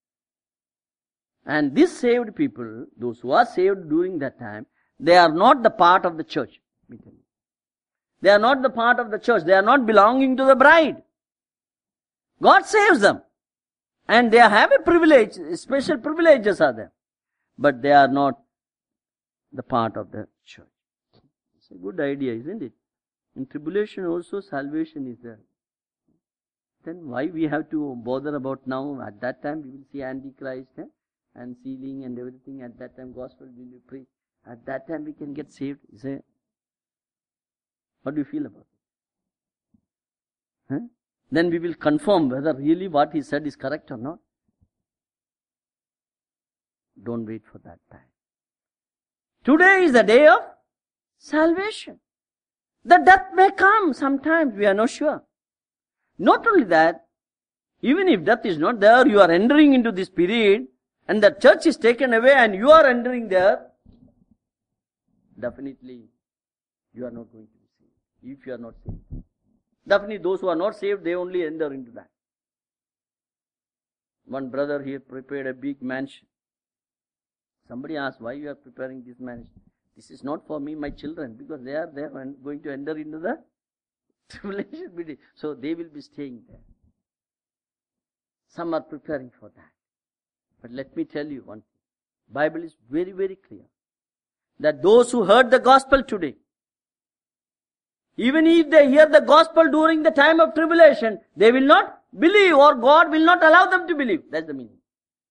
And these saved people, those who are saved during that time, they are not the part of the church. They are not the part of the church. They are not belonging to the bride. God saves them. And they have a privilege, special privileges are there. But they are not the part of the church. It's a good idea, isn't it? In tribulation also salvation is there. Then why we have to bother about now? At that time we will see Antichrist and sealing and everything. At that time gospel will be preached. At that time we can get saved. Say, what do you feel about it? Then we will confirm whether really what he said is correct or not. Don't wait for that time. Today is the day of salvation. The death may come sometimes, we are not sure. Not only that, even if death is not there, you are entering into this period and the church is taken away and you are entering there, definitely you are not going to be saved. If you are not saved. Definitely those who are not saved, they only enter into that. One brother here prepared a big mansion. Somebody asked, why you are preparing this mansion? This is not for me, my children, because they are going to enter into the tribulation. So they will be staying there. Some are preparing for that. But let me tell you one thing. Bible is very, very clear. That those who heard the gospel today, even if they hear the gospel during the time of tribulation, they will not believe, or God will not allow them to believe. That's the meaning.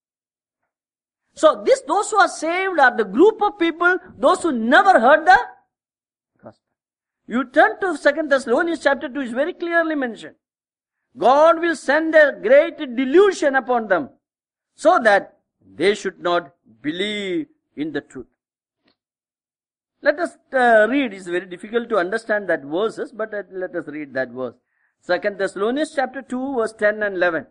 So those who are saved are the group of people, those who never heard the gospel. You turn to 2 Thessalonians chapter 2, is very clearly mentioned. God will send a great delusion upon them, so that they should not believe in the truth. Let us read. It's very difficult to understand that verses, but let us read that verse. 2 Thessalonians chapter 2, verse 10 and 11.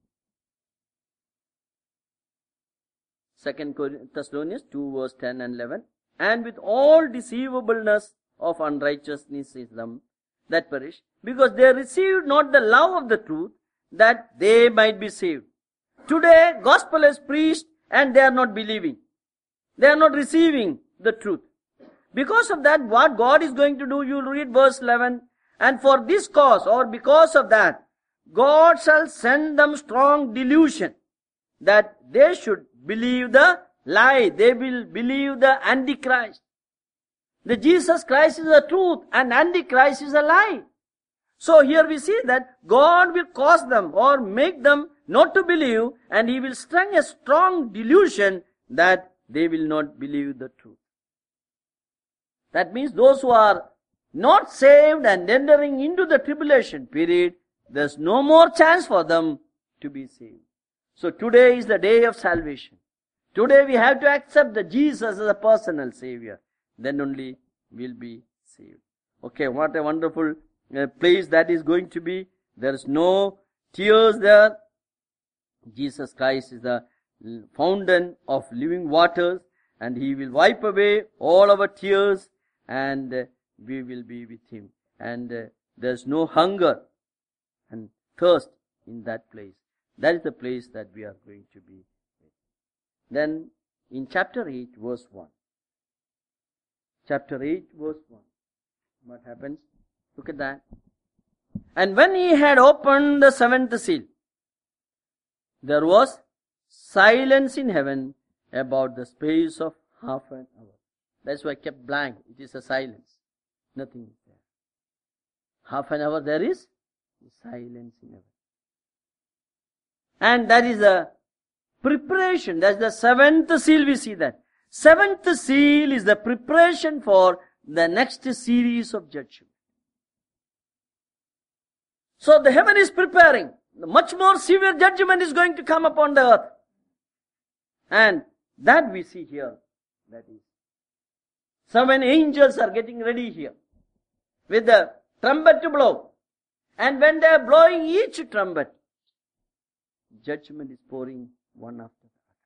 2 Thessalonians 2, verse 10 and 11. And with all deceivableness of unrighteousness is them that perish, because they received not the love of the truth, that they might be saved. Today, gospel is preached and they are not believing. They are not receiving the truth. Because of that, what God is going to do, you read verse 11. And for this cause, or because of that, God shall send them strong delusion, that they should believe the lie. They will believe the Antichrist. The Jesus Christ is the truth and Antichrist is a lie. So here we see that God will cause them or make them not to believe, and He will string a strong delusion that they will not believe the truth. That means those who are not saved and entering into the tribulation period, there's no more chance for them to be saved. So today is the day of salvation. Today we have to accept that Jesus is a personal Savior. Then only we'll be saved. Okay, what a wonderful place that is going to be. There is no tears there. Jesus Christ is the fountain of living waters, and He will wipe away all our tears, and we will be with Him. And there's no hunger and thirst in that place. That is the place that we are going to be. Then in chapter 8 verse 1. Chapter 8 verse 1. What happens? Look at that. And when He had opened the seventh seal, there was silence in heaven about the space of half an hour. That's why I kept blank. It is a silence. Nothing is there. Half an hour there is silence in heaven. And that is the preparation. That's the seventh seal, we see that. Seventh seal is the preparation for the next series of judgment. So the heaven is preparing. Much more severe judgment is going to come upon the earth. And that we see here. That is, 7 angels are getting ready here with the trumpet to blow. And when they are blowing each trumpet, judgment is pouring one after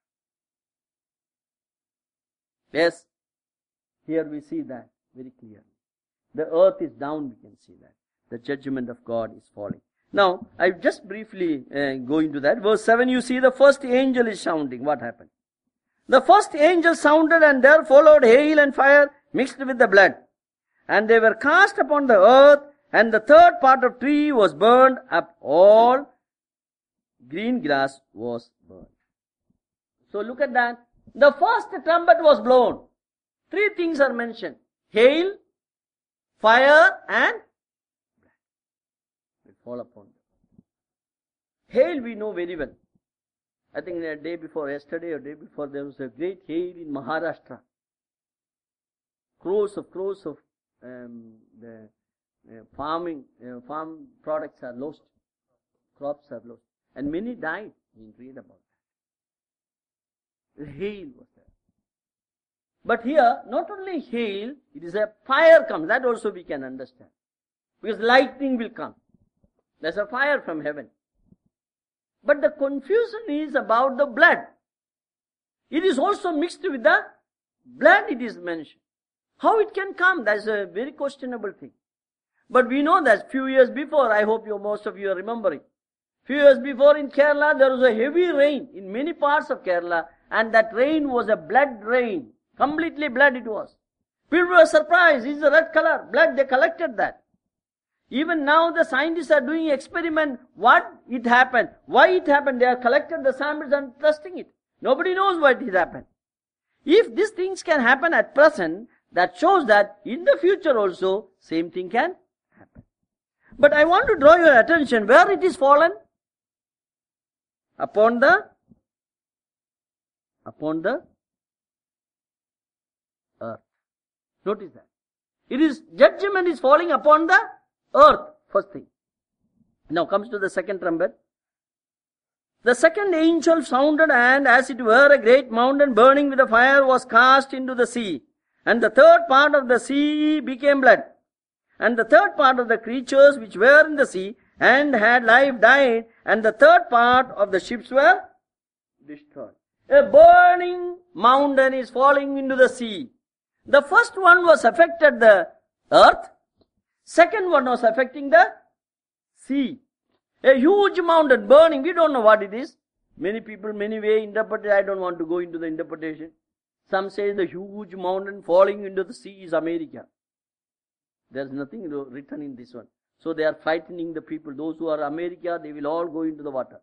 the other. Yes, here we see that very clearly. The earth is down, we can see that. The judgment of God is falling. Now, I just briefly go into that. Verse 7, you see the first angel is sounding. What happened? The first angel sounded, and there followed hail and fire mixed with the blood. And they were cast upon the earth, and the third part of tree was burned up. All green grass was burned. So look at that. The first trumpet was blown. 3 things are mentioned. Hail, fire, and blood will fall upon them. Hail we know very well. I think the day before yesterday or day before, there was a great hail in Maharashtra. Crores of the farm products are lost. Crops are lost. And many died. We read about that. The hail was there. But here, not only hail, it is a fire comes. That also we can understand. Because lightning will come. There's a fire from heaven. But the confusion is about the blood. It is also mixed with the blood, it is mentioned. How it can come? That's a very questionable thing. But we know that few years before, I hope most of you are remembering. Few years before in Kerala, there was a heavy rain in many parts of Kerala, and that rain was a blood rain. Completely blood it was. People were surprised. It's a red color. Blood, they collected that. Even now the scientists are doing experiment. What it happened? Why it happened? They have collected the samples and testing it. Nobody knows why it happened. If these things can happen at present, that shows that in the future also, same thing can happen. But I want to draw your attention where it is fallen. Upon the earth. Notice that. Judgment is falling upon the earth. First thing. Now comes to the second trumpet. The second angel sounded, and as it were a great mountain burning with a fire was cast into the sea. And the third part of the sea became blood. And the third part of the creatures which were in the sea and had life died, and the third part of the ships were destroyed. A burning mountain is falling into the sea. The first one was affected the earth. Second one was affecting the sea. A huge mountain burning. We don't know what it is. Many people, many way interpret it. I don't want to go into the interpretation. Some say the huge mountain falling into the sea is America. There's nothing written in this one. So they are frightening the people. Those who are America, they will all go into the water.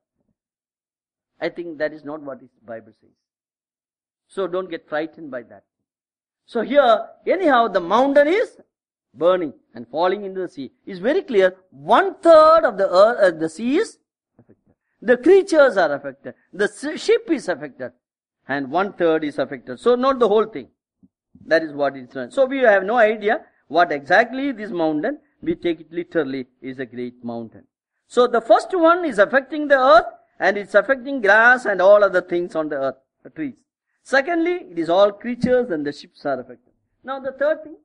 I think that is not what the Bible says. So don't get frightened by that. So here, anyhow, the mountain is burning and falling into the sea. It's very clear, 1/3 of the earth, the sea is affected. The creatures are affected. The ship is affected. And 1/3 is affected. So not the whole thing. That is what it is. So we have no idea what exactly this mountain, we take it literally, is a great mountain. So the first one is affecting the earth, and it's affecting grass and all other things on the earth, the trees. Secondly, it is all creatures and the ships are affected. Now the third thing.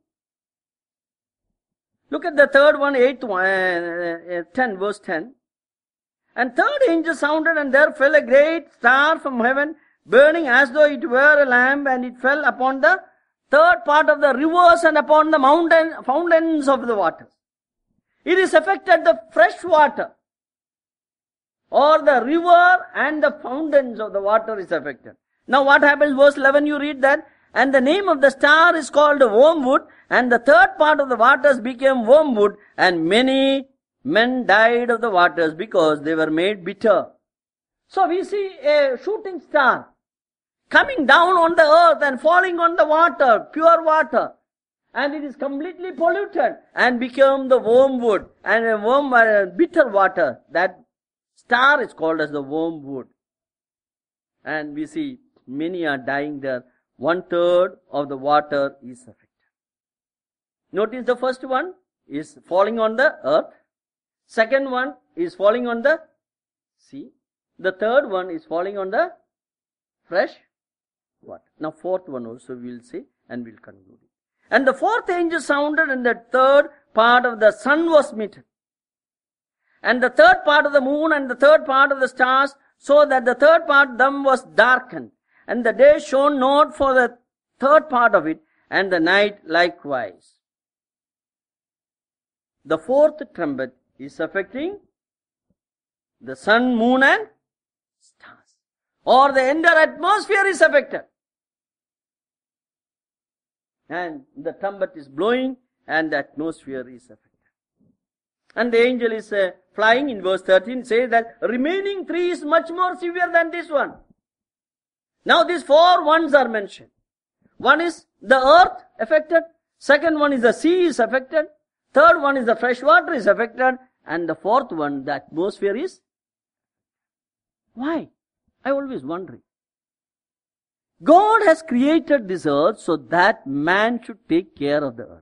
Look at the third one, 10, verse 10. And third angel sounded, and there fell a great star from heaven, burning as though it were a lamp, and it fell upon the third part of the rivers and upon the fountains of the waters. It is affected the fresh water, or the river and the fountains of the water is affected. Now what happens? Verse 11, you read that. And the name of the star is called wormwood, and the third part of the waters became wormwood, and many men died of the waters because they were made bitter. So we see a shooting star coming down on the earth and falling on the water, pure water. And it is completely polluted and become the wormwood and a bitter water. That star is called as the wormwood. And we see many are dying there. 1/3 of the water is affected. Notice the first one is falling on the earth. Second one is falling on the sea. The third one is falling on the fresh water. Now fourth one also we will see and we will conclude it. And the fourth angel sounded, and the third part of the sun was smitten. And the third part of the moon and the third part of the stars, so that the third part of them was darkened. And the day shone not for the third part of it, and the night likewise. The fourth trumpet is affecting the sun, moon and stars. Or the entire atmosphere is affected. And the trumpet is blowing and the atmosphere is affected. And the angel is flying in verse 13, says that remaining 3 is much more severe than this one. Now these 4 ones are mentioned. One is the earth affected. Second one is the sea is affected. Third one is the fresh water is affected. And the fourth one, the atmosphere is. Why? I always wondering. God has created this earth so that man should take care of the earth.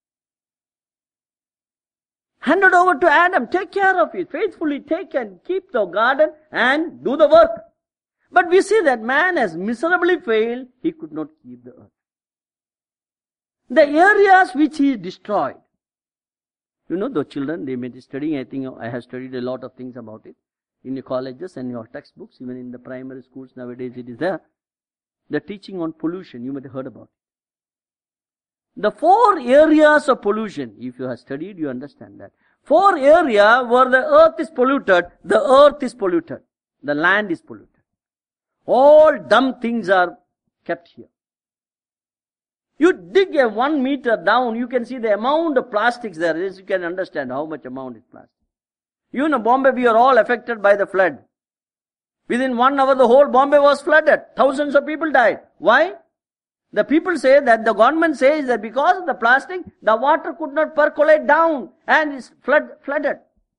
Handed over to Adam, take care of it. Faithfully take and keep the garden and do the work. But we see that man has miserably failed. He could not keep the earth. The areas which he destroyed. You know, the children, they may be studying, I think I have studied a lot of things about it. In your colleges and your textbooks, even in the primary schools nowadays it is there. The teaching on pollution, you might have heard about it. The 4 areas of pollution, if you have studied, you understand that. 4 areas where the earth is polluted, the earth is polluted. The land is polluted. All dumb things are kept here. You dig a 1 meter down, you can see the amount of plastics there is. You can understand how much amount is plastic. You know, Bombay, we are all affected by the flood. Within 1 hour, the whole Bombay was flooded. Thousands of people died. Why? The people say that the government says that because of the plastic, the water could not percolate down and is flooded.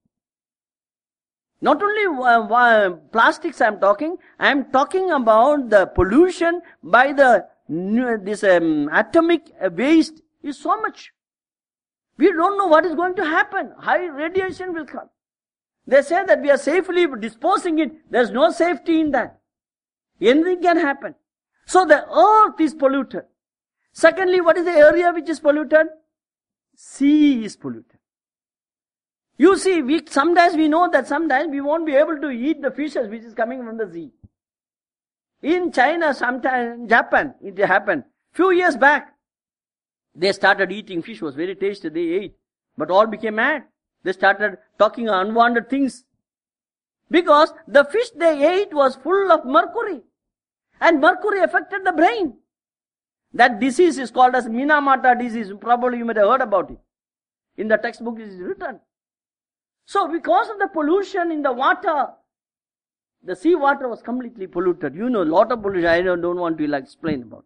Not only plastics I am talking about the pollution by this atomic waste is so much. We don't know what is going to happen. High radiation will come. They say that we are safely disposing it. There is no safety in that. Anything can happen. So the earth is polluted. Secondly, what is the area which is polluted? Sea is polluted. You see, sometimes we know that sometimes we won't be able to eat the fishes which is coming from the sea. In China, sometimes, Japan, it happened. Few years back, they started eating fish, was very tasty, they ate. But all became mad. They started talking unwanted things. Because the fish they ate was full of mercury. And mercury affected the brain. That disease is called as Minamata disease. Probably you might have heard about it. In the textbook it is written. So because of the pollution in the water, the sea water was completely polluted. You know, a lot of pollution. I don't want to explain about it.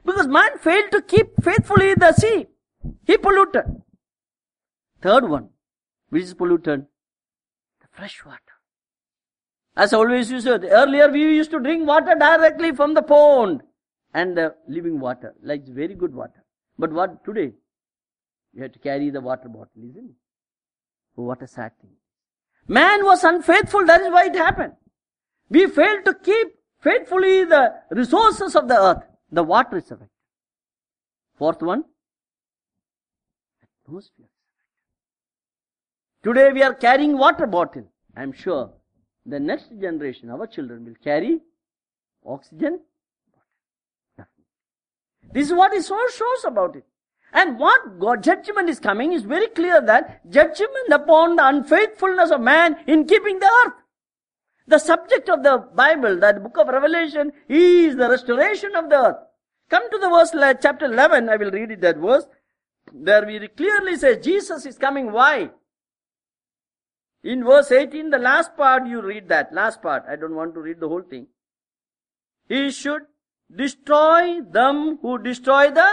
Because man failed to keep faithfully the sea. He polluted. Third one, which is polluted? The fresh water. As I always used to say, earlier we used to drink water directly from the pond and the living water, like very good water. But what today? You have to carry the water bottle, isn't it? Oh, what a sad thing. Man was unfaithful, that is why it happened. We failed to keep faithfully the resources of the earth. The water is affected. Fourth one, atmosphere is affected. Today we are carrying water bottle. I am sure the next generation, our children, will carry oxygen bottle. This is what it shows about it. And what God judgment is coming is very clear, that judgment upon the unfaithfulness of man in keeping the earth. The subject of the Bible, that book of Revelation, is the restoration of the earth. Come to the verse, chapter 11, I will read it, that verse. There we clearly say Jesus is coming. Why? In verse 18, the last part, you read that. Last part. I don't want to read the whole thing. He should destroy them who destroy the...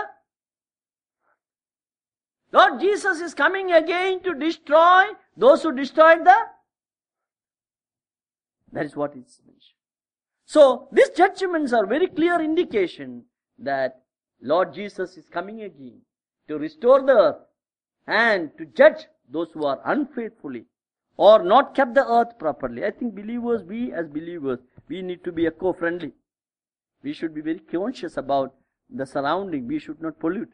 Lord Jesus is coming again to destroy those who destroyed the... That is what is mentioned. So, these judgments are very clear indication that Lord Jesus is coming again to restore the earth and to judge those who are unfaithfully or not kept the earth properly. I think believers, we as believers, we need to be eco-friendly. We should be very conscious about the surrounding. We should not pollute.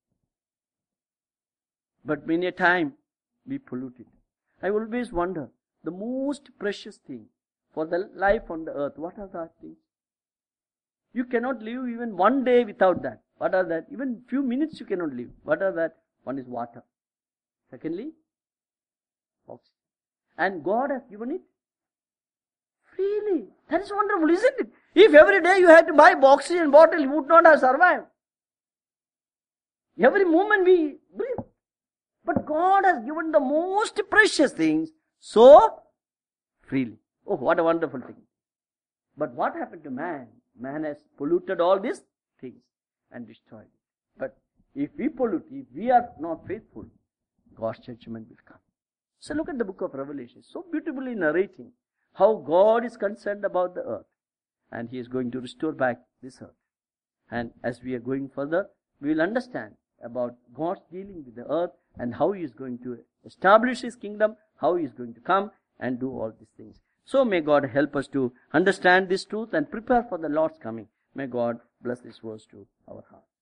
But many a time, we pollute it. I always wonder, the most precious thing for the life on the earth, what are the things? You cannot live even one day without that. What are that? Even few minutes you cannot live. What are that? One is water. Secondly, oxygen. And God has given it freely. That is wonderful, isn't it? If every day you had to buy oxygen bottle, you would not have survived. Every moment we breathe. But God has given the most precious things so freely. Oh, what a wonderful thing. But what happened to man? Man has polluted all these things and destroyed it. But if we pollute, if we are not faithful, God's judgment will come. So look at the book of Revelation, so beautifully narrating how God is concerned about the earth. And He is going to restore back this earth. And as we are going further, we will understand about God's dealing with the earth and how He is going to establish His kingdom, how He is going to come and do all these things. So may God help us to understand this truth and prepare for the Lord's coming. May God bless this verse to our heart.